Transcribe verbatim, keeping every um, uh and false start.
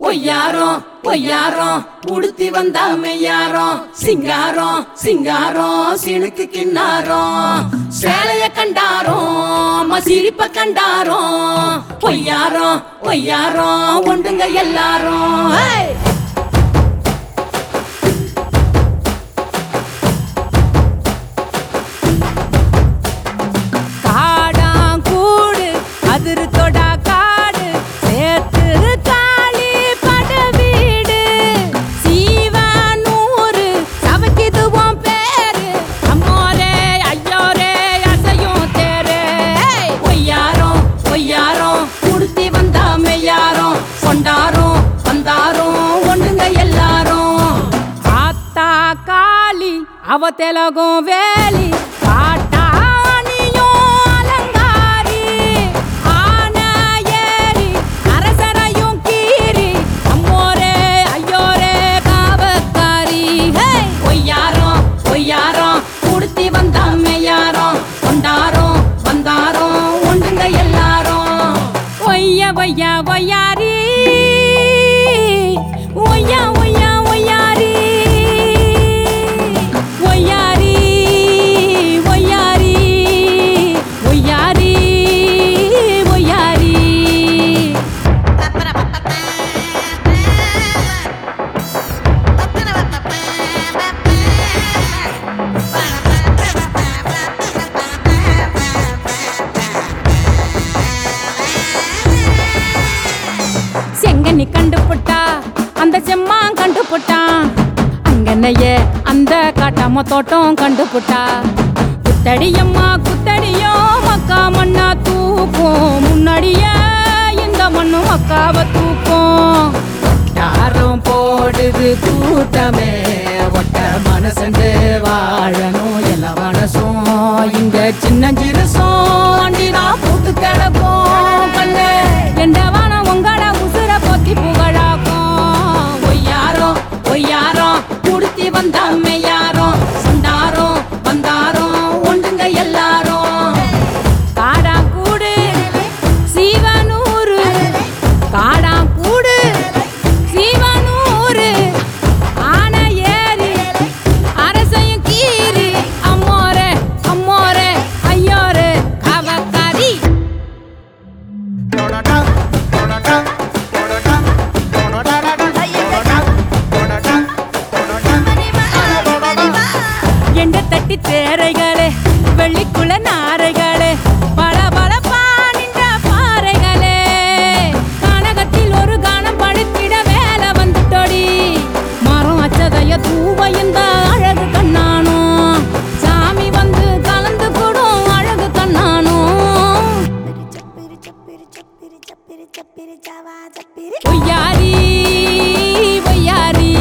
பொய்யாரம் பொய்யாரம் உடுத்தி வந்தா மெய்யாரம் சிங்காரம் சிங்காரம் சினுக்கு கிண்ணாரம் சேலைய கண்டாரோம் சிரிப்ப கண்டாரோம் பொய்யாரம் பொய்யாரம் ஒண்டுங்க எல்லாரும். அவ தெலகும் வேலி பாட்டானியும் அலங்காரி ஆன ஏறி அரசரையும் கீரி அம்மோரே ஐயோரே காவக்காரி. பொய்யாரம் பொய்யாரம் உடுத்தி வந்தா மெய்யாரம் கொண்டாரோம் வந்தாரோம் ஒண்டுங்க எல்லாரும். ஒய்யா ஒய்யா ஒய்யாரி ஒய்யா ஒய்யா ஒய்யாரி செங்கனி கண்டுபுட்டா அந்த செம்மான் கண்டுபுட்டான் அங்கனையே அந்த காட்டாம தோட்டம் கண்டுபுட்டா. குத்தடியம்மா குத்தடியோ மக்கா மண்ணா தூக்கும் முன்னாடியே இந்த மண்ணு மக்காவ தூக்கும். யாரும் போடுது கூட்டமே ஒட்ட மனசண்டு வாழணும் எல்லா மனசும் இங்க சின்ன சிறுசும் அண்டினா பூத்து கிடப்போம் கண்ணு எண்டவான உங்கள உசுர போத்தி புகழாக்கும். பொய்யாரம் பொய்யாரம் உடுத்தி வந்தா மெய்யாரம் சொந்தாரோம் வந்தாரோம் ஒண்டுங்க எல்லாரும். காடா கூடு சீவனூரு காடா கூடு சீவனூரு ஆன ஏறி அரசையும் கீரி அம்மோரே அம்மோரே ஐயோரே காவக்காரி. எண்ட தட்டி தேரைகளே வெள்ளிக்குள்ள நாரைகளே பல பல பானின்ற பாறைகளே கனகத்தில் ஒரு கானம் படுத்திட வேலை வந்துட்டோடி. மரம் அச்சதைய தூவையும் அழகு கண்ணானோ சாமி வந்து கலந்து கூடும் அழகு கண்ணானோ. பொய்யாரி பொய்யாரி